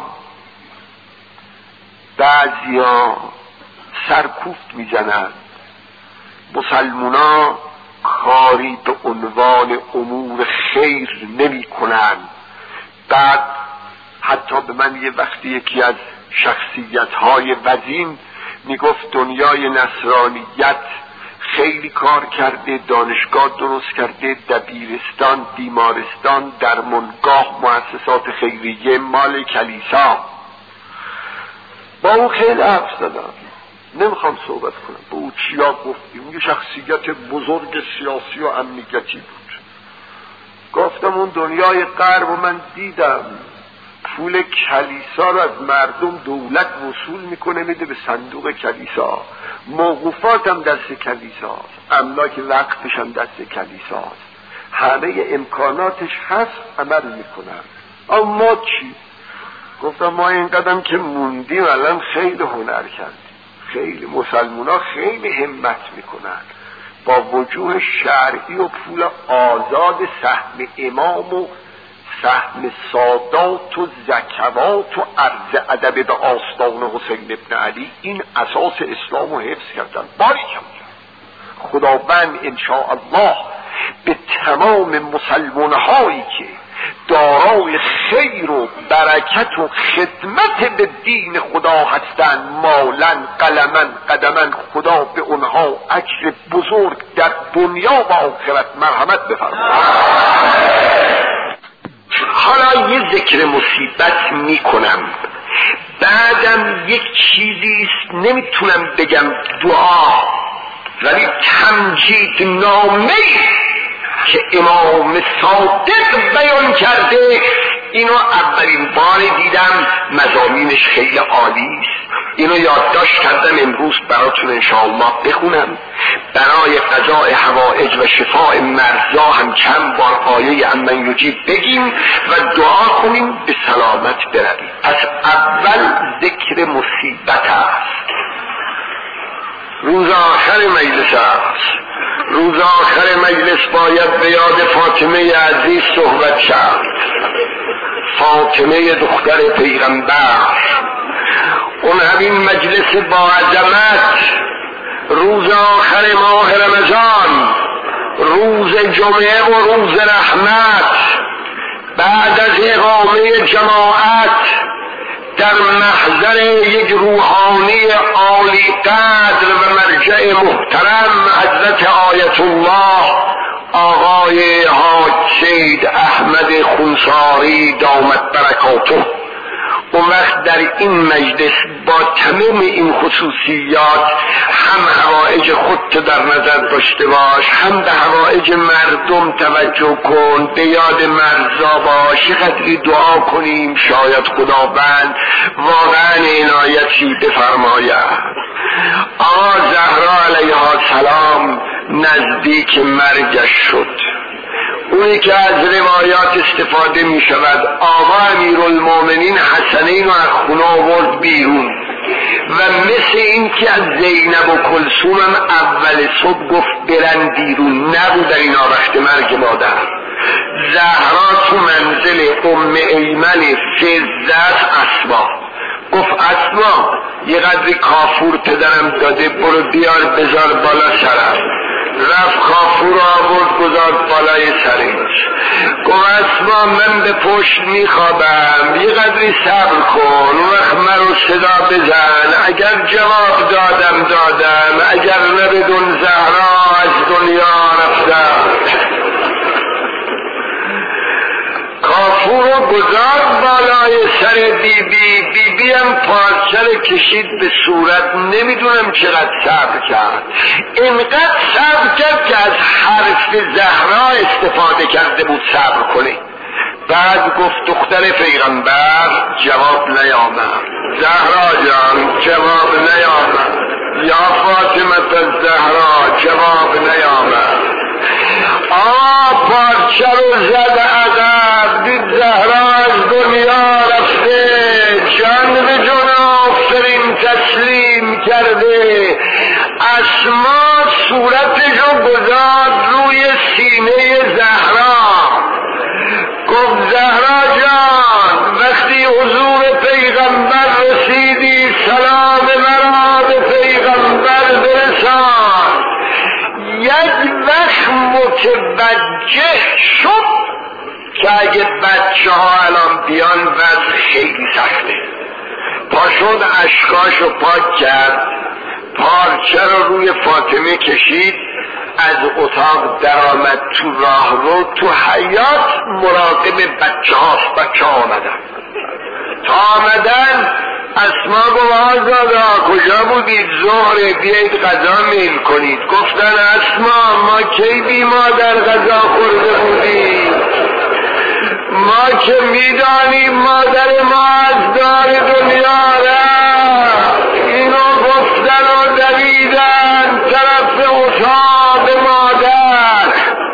بعضیا سرکوفت میزنند، مسلمونا کاری به عنوان امور خیر نمی کنند. بعد حتی به من یه وقتی یکی از شخصیت‌های وزین میگفت دنیای نصرانیت خیلی کار کرده، دانشگاه درست کرده، دبیرستان، بیمارستان، درمانگاه، مؤسسات خیریه مال کلیسا. با اون خیلی حرف زدم. نمیخوام صحبت کنم. به او چیا گفتیم؟ یه شخصیت بزرگ سیاسی و امنیتی بود. گفتم اون دنیای غرب و من دیدم پول کلیسا رو از مردم دولت وصول میکنه میده به صندوق کلیسا، موقوفات هم دست کلیساست، املاک وقتش هم دست کلیساست، همه امکاناتش هست، عمل میکنن. اما چی؟ گفتم ما این قدم که موندیم الان خیلی هنر کردیم، خیلی مسلمان ها خیلی همت میکنن با وجوه شرعی و پول آزاد، سهم امام و سهم سادات و زکوات و عرض ادب به آستان حسین ابن علی، این اساس اسلام رو حفظ کردن. باریکم خداوند انشاءالله به تمام مسلمان هایی که دارای خیر و برکت و خدمت به دین خدا هستند، مالا قلما قدما، خدا به اونها اجر بزرگ در دنیا و آخرت مرحمت بفرماید. حالا یه ذکر مصیبت میکنم، بعدم یک چیزی نمیتونم بگم دعا، ولی تمجید نامه که امام صادق بیان کرده، اینو اولین بار دیدم، مضامینش خیلی عالی است. اینو یادداشت کردم امروز براتون انشاءالله بخونم. برای قضاء حوائج و شفاء مرضا هم چند بار آیه امن یجیب بگیم و دعا کنیم به سلامت برویم. پس اول ذکر مصیبت است. روز آخر مجلس است. روز آخر مجلس باید به یاد فاطمه عزیز صحبت شد. فاطمه دختر پیغمبر، اون همین مجلس با عظمت، روز آخر ماه رمضان، روز جمعه و روز رحمت، بعد از اقامه جماعت در محضر یک روحانی عالی قدر و مرجع محترم حضرت آیت الله آقای حاج سید احمد خونساری دامت برکاته. اون وقت در این مجلس با تمام این خصوصیات هم حوائج خودت در نظر داشته باش، هم به حوائج مردم توجه کن، به یاد مرضا باش، قدری دعا کنیم شاید خداوند واقعا عنایتی بفرماید. آقا زهرا علیها السلام نزدیک مرگش شد. اونی که از روایات استفاده می شود، آقا امیرالمومنین حسنین و از خونه آورد بیرون و مثل این که از زینب و کلثوم هم اول صبح گفت برن بیرون، نبود در اینا وقت مرگ مادر. زهرا تو منزل ام ایمن فزت اسما گفت اسما یه قدری کافور پدرم داده، برو بیار بذار بالا سرم. رفت کافور آورد گذارد بالای سرش. گفت اسما من به پشت میخوابم، یه قدری صبر کن، وقت مرو صدا بزن، اگر جواب دادم اگر نبدون زهرا از دنیا رفتم. کافور رو گذارد بالای سر بی هم پارچه کشید به صورت. نمیدونم چقدر صبر کرد، اینقدر صبر کرد که از حرف زهرا استفاده کرده بود صبر کنه. بعد گفت دختر پیغمبر جواب نیامد، زهرا جان جواب نیامد، یا فاطمه الزهرا جواب نیامد. پارچه رو زد عقب، دید زهرا از دنیا رفته، جان به جان آفرین تسلیم کرده. اسما صورتش رو گذارد روی سینه زهرا، گفت زهرا جان وقتی حضور پیغمبر رسیدی سلام مرا به پیغمبر برسان. یک وقت متوجه شد که اگه بچه ها الان بیان وضع خیلی سخته. پاشد اشکاشو پاک کرد، پارچه رو روی فاطمه کشید، از اتاق درآمد تو راه رو، تو حیاط مراقب بچه ها آمدن. تا آمدن اسما گفت آزادا کجا بودید؟ ظهر بیایید غذا میل کنید. گفتن اسما ما کی بی مادر غذا خورده بودیم؟ ما که میدانیم مادر ما از دار دنیا رفت. اینو گفتن و دویدن طرف اتاق مادر.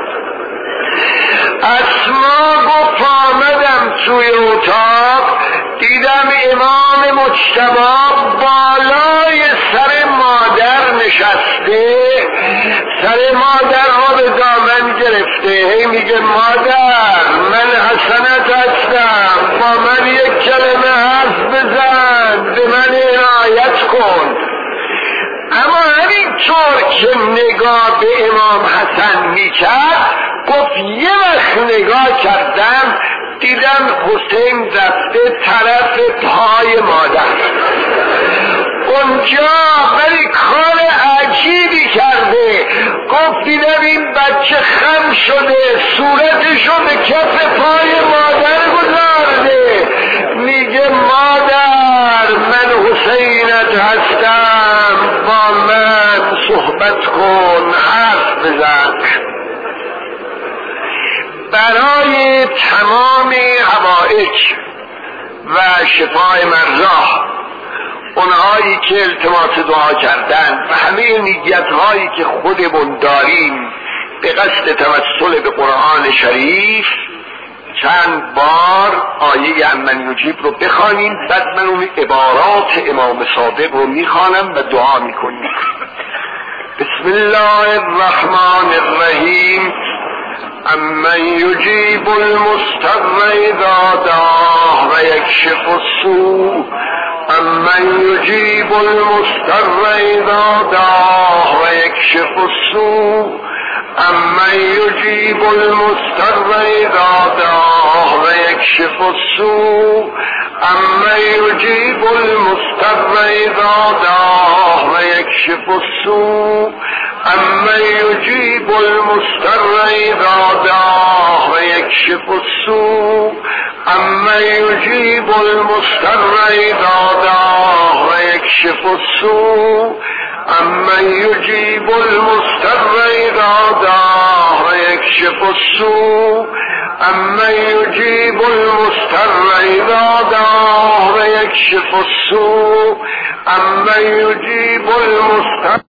اسما گفت آمدم توی اتاق دیدم امام مجتبی بالای سر مادر نشسته، سر مادر ها به دامن گرفته، هی میگه مادر من حسنت هستم، با من یک کلمه حرف بزن، به من عنایت کن. اما همینطور که نگاه به امام حسن میکرد گفت یه وقت نگاه کردم دیدم حسین رفته طرف پای مادر. اونجا ولی کار عجیبی کرده. گفت دیدم این بچه خم شده، صورتشو به کف پای مادر گذارده، میگه مادر من حسینت هستم، با من صحبت کن، حرف بزن. برای تمام حوائج و شفای مرضا، اونهایی که التماس دعا کردن و همه نیت‌هایی که خودمون داریم به قصد توسل به قرآن شریف، چند بار آیه امن یجیب رو بخوانیم، بعد من اون عبارات امام صادق رو میخوانم و دعا میکنیم. بسم الله الرحمن الرحیم. امن یجیب المضطر اذا دعاه و یکشف السوء. امن یجیب المضطر اذا دعاه و یکشف السوء. امن یجیب المضطر اذا دعاه و یکشف السوء. امن یجیب المضطر اذا دعاه و یکشف السوء. امن یجیب المضطر اذا دعاه و یکشف السوء. امن یجیب المضطر اذا دعاه و یکشف السوء. امن یجیب المضطر اذا دعاه و یکشف السوء. امن یجیب المضطر اذا دعاه و یکشف السوء. امن یجیب المضطر